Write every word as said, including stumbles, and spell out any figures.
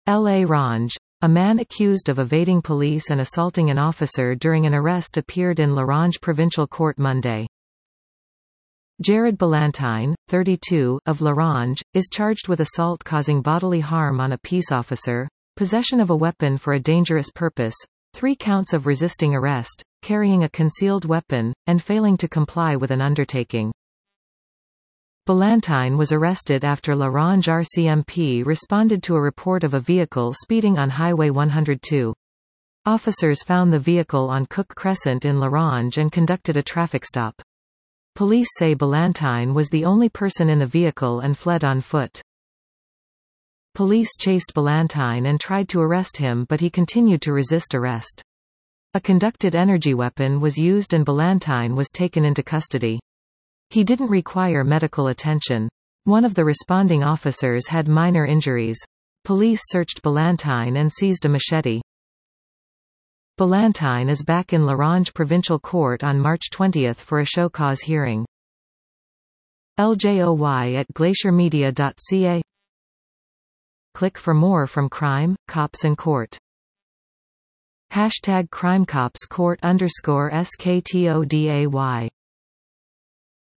L'Orange. A man accused of evading police and assaulting an officer during an arrest appeared in L'Orange Provincial Court Monday. Jared Ballantyne, thirty-two, of L'Orange, is charged with assault causing bodily harm on a peace officer, possession of a weapon for a dangerous purpose, three counts of resisting arrest, carrying a concealed weapon, and failing to comply with an undertaking. Ballantyne was arrested after L'Orange R C M P responded to a report of a vehicle speeding on Highway one oh two. Officers found the vehicle on Cook Crescent in L'Orange and conducted a traffic stop. Police say Ballantyne was the only person in the vehicle and fled on foot. Police chased Ballantyne and tried to arrest him, but he continued to resist arrest. A conducted energy weapon was used and Ballantyne was taken into custody. He didn't require medical attention. One of the responding officers had minor injuries. Police searched Ballantyne and seized a machete. Ballantyne is back in L'Orange Provincial Court on March twentieth for a show cause hearing. L J O Y at glacier media dot c a. Click for more from Crime, Cops and Court. Hashtag CrimeCopsCourt underscore S K T O D A Y